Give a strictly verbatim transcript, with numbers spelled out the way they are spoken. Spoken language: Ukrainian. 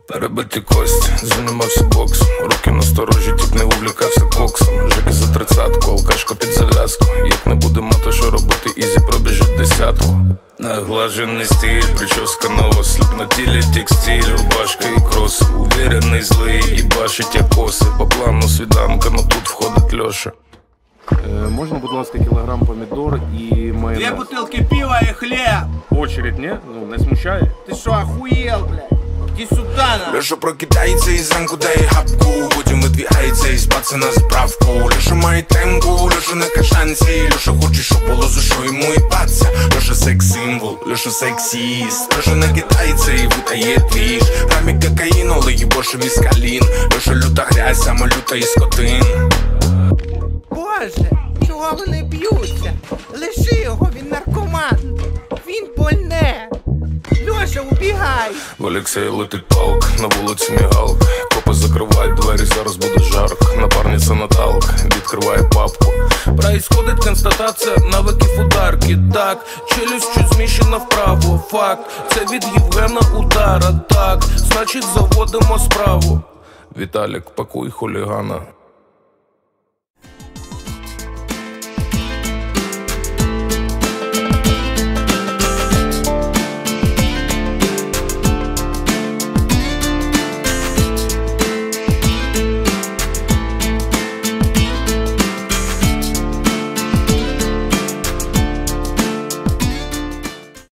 Перебиті кості, займався боксом, руки на сторожі, тіп не увлікався коксом. Жеки за тридцятку, алкашка під зав'язку. Як не буде мати, що робити, ізі пробіжить десятку. Наглажений стиль, прическа на осліп, на тілі текстиль, рубашка і кроси. Уверений, злий, і бачить я коси. По плану свіданка, но тут входить Льоша. Е, можна, будь ласка, кілограм помідор і майонез? Две бутылки пива и хлеб. Очередь, не? Ну, не смущає? Ты шо, охуел, блядь? Иди сюда, на. Льоша прокидається і зранку дає гапку. Потім видвігається і спаться на заправку. Льоша має темку, Льоша на кашанці. Льоша хоче, щоб було за що йому і паться. Льоша секс-символ, Льоша сексіст. Льоша накидається і видає двіж. Грамі кокаїну, але їбоше міскалін. Льоша люта грязь, сама люта і скотин. Боже, чого вони б'ються? Лиши його, він наркоман. Він больне. Льоша, убігай. В Олексія летить палка, на вулиці мігалка. Копи закривають двері, зараз буде жарко. Напарниця Наталка відкриває папку. Происходит констатація навиків ударки. Так, челюсть чуть зміщена вправо. Факт, це від Євгена удара. Так, значить заводимо справу. Віталік, пакуй хулігана.